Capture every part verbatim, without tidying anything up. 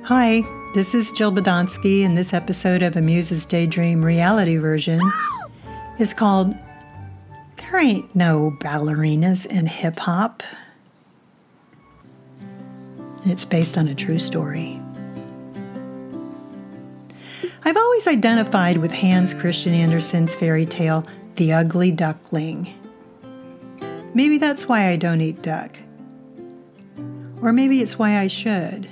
Hi, this is Jill Badonsky, and this episode of Amuse's Daydream reality version is called There Ain't No Ballerinas in Hip Hop. And it's based on a true story. I've always identified with Hans Christian Andersen's fairy tale, The Ugly Duckling. Maybe that's why I don't eat duck. Or maybe it's why I should.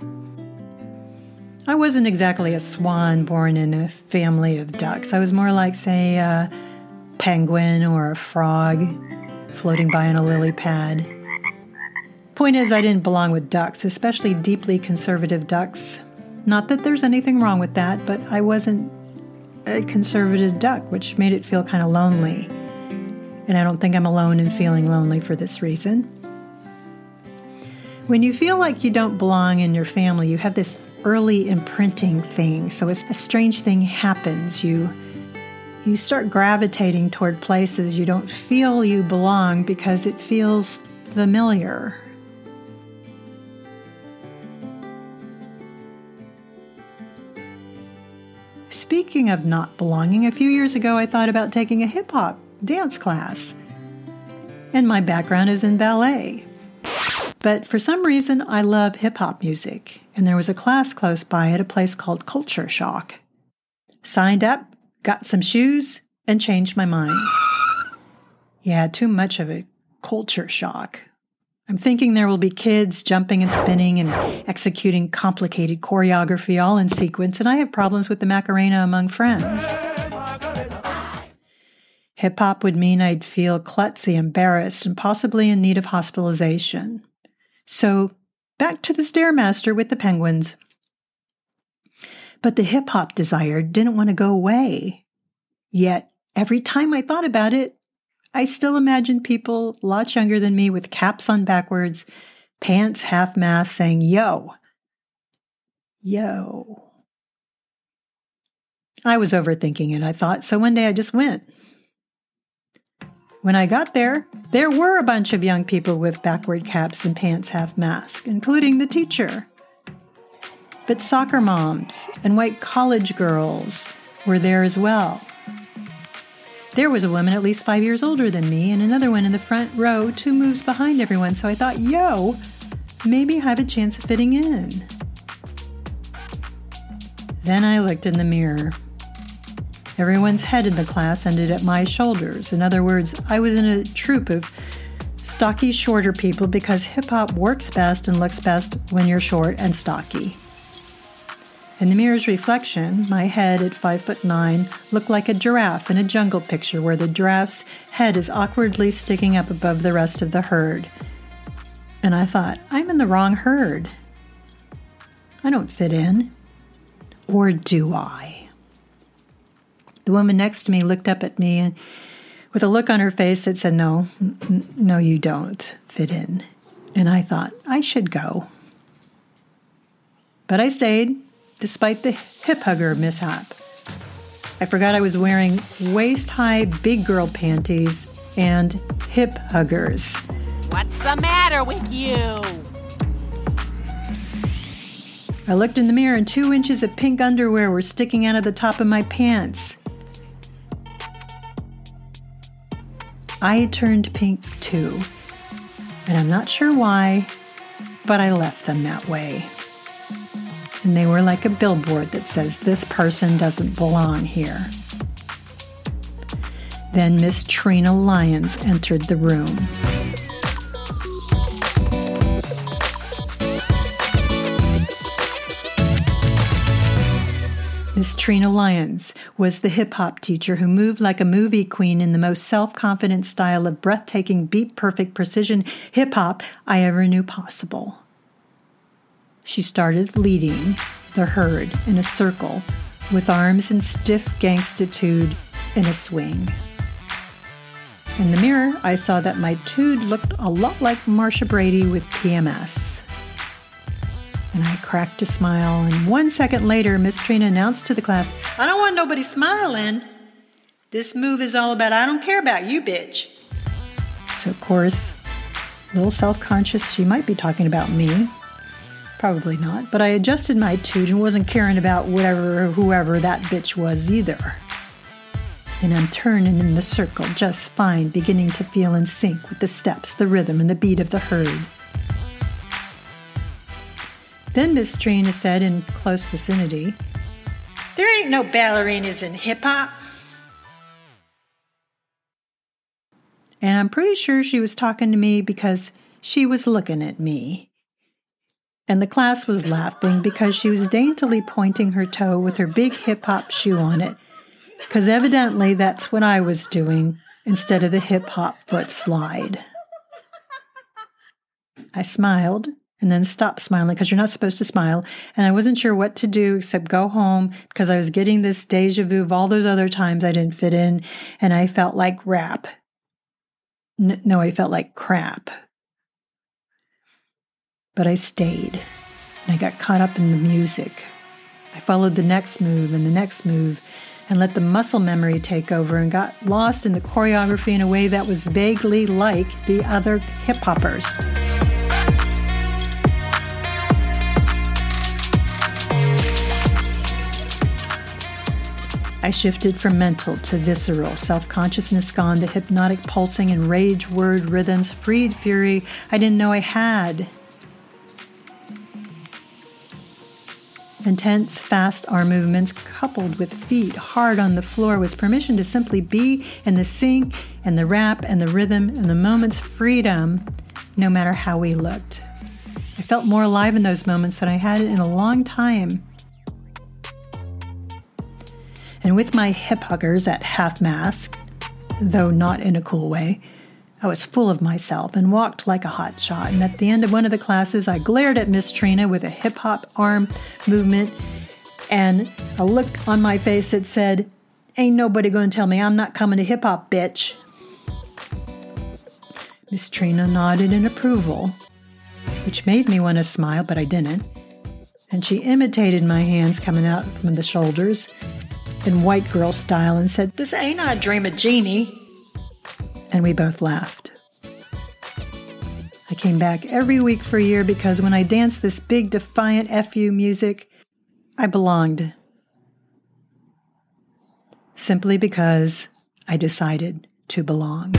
I wasn't exactly a swan born in a family of ducks. I was more like, say, a penguin or a frog floating by on a lily pad. Point is, I didn't belong with ducks, especially deeply conservative ducks. Not that there's anything wrong with that, but I wasn't a conservative duck, which made it feel kind of lonely. And I don't think I'm alone in feeling lonely for this reason. When you feel like you don't belong in your family, you have this early imprinting thing. So a strange thing happens. You you start gravitating toward places you don't feel you belong because it feels familiar. Speaking of not belonging, a few years ago I thought about taking a hip-hop dance class. And my background is in ballet. But for some reason, I love hip-hop music, and there was a class close by at a place called Culture Shock. Signed up, got some shoes, and changed my mind. Yeah, too much of a culture shock. I'm thinking there will be kids jumping and spinning and executing complicated choreography all in sequence, and I have problems with the Macarena among friends. Hip-hop would mean I'd feel klutzy, embarrassed, and possibly in need of hospitalization. So, back to the Stairmaster with the penguins. But the hip-hop desire didn't want to go away. Yet, every time I thought about it, I still imagined people a lot younger than me with caps on backwards, pants half-mast, saying, yo, yo. I was overthinking it, I thought, so one day I just went. When I got there, there were a bunch of young people with backward caps and pants half-mast, including the teacher. But soccer moms and white college girls were there as well. There was a woman at least five years older than me and another one in the front row, two moves behind everyone, so I thought, yo, maybe I have a chance of fitting in. Then I looked in the mirror. Everyone's head in the class ended at my shoulders. In other words, I was in a troupe of stocky, shorter people because hip-hop works best and looks best when you're short and stocky. In the mirror's reflection, my head at five foot nine looked like a giraffe in a jungle picture where the giraffe's head is awkwardly sticking up above the rest of the herd. And I thought, I'm in the wrong herd. I don't fit in. Or do I? The woman next to me looked up at me and with a look on her face that said, no, n- no, you don't fit in. And I thought, I should go. But I stayed, despite the hip hugger mishap. I forgot I was wearing waist-high big girl panties and hip huggers. What's the matter with you? I looked in the mirror and two inches of pink underwear were sticking out of the top of my pants. I turned pink too, and I'm not sure why, but I left them that way. And they were like a billboard that says, this person doesn't belong here. Then Miss Trina Lyons entered the room. Miss Trina Lyons was the hip-hop teacher who moved like a movie queen in the most self-confident style of breathtaking, beat-perfect precision hip-hop I ever knew possible. She started leading the herd in a circle with arms in stiff gangstitude in a swing. In the mirror, I saw that my tude looked a lot like Marsha Brady with P M S. And I cracked a smile, and one second later, Miss Trina announced to the class, I don't want nobody smiling. This move is all about, I don't care about you, bitch. So, of course, a little self-conscious, she might be talking about me. Probably not, but I adjusted my toot and wasn't caring about whatever or whoever that bitch was either. And I'm turning in the circle just fine, beginning to feel in sync with the steps, the rhythm, and the beat of the herd. Then Miss Trina said in close vicinity, "There ain't no ballerinas in hip-hop." And I'm pretty sure she was talking to me because she was looking at me. And the class was laughing because she was daintily pointing her toe with her big hip-hop shoe on it, because evidently that's what I was doing instead of the hip-hop foot slide. I smiled and then stopped smiling because you're not supposed to smile, and I wasn't sure what to do except go home because I was getting this deja vu of all those other times I didn't fit in, and I felt like rap. N- no, I felt like crap. But I stayed, and I got caught up in the music. I followed the next move and the next move and let the muscle memory take over and got lost in the choreography in a way that was vaguely like the other hip-hoppers. I shifted from mental to visceral, self-consciousness gone, the hypnotic pulsing and rage word rhythms, freed fury I didn't know I had. Intense, fast arm movements coupled with feet hard on the floor was permission to simply be in the sync and the rap and the rhythm and the moment's freedom, no matter how we looked. I felt more alive in those moments than I had in a long time. And with my hip huggers at half-mast, though not in a cool way, I was full of myself and walked like a hot shot. And at the end of one of the classes, I glared at Miss Trina with a hip-hop arm movement and a look on my face that said, "Ain't nobody gonna tell me I'm not coming to hip-hop, bitch." Miss Trina nodded in approval, which made me want to smile, but I didn't. And she imitated my hands coming out from the shoulders in white girl style and said, "This ain't a dream of Jeannie." And we both laughed. I came back every week for a year because when I danced this big defiant F U music, I belonged. Simply because I decided to belong.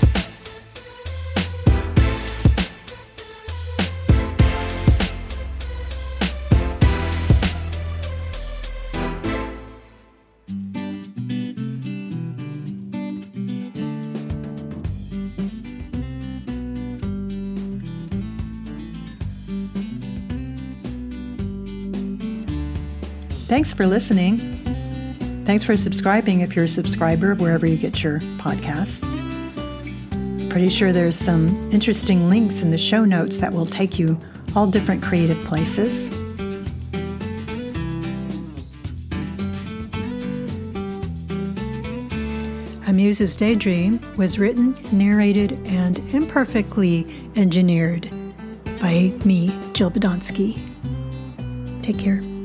Thanks for listening. Thanks for subscribing if you're a subscriber wherever you get your podcasts. Pretty sure there's some interesting links in the show notes that will take you all different creative places. A Muse's Daydream was written, narrated, and imperfectly engineered by me, Jill Badonsky. Take care.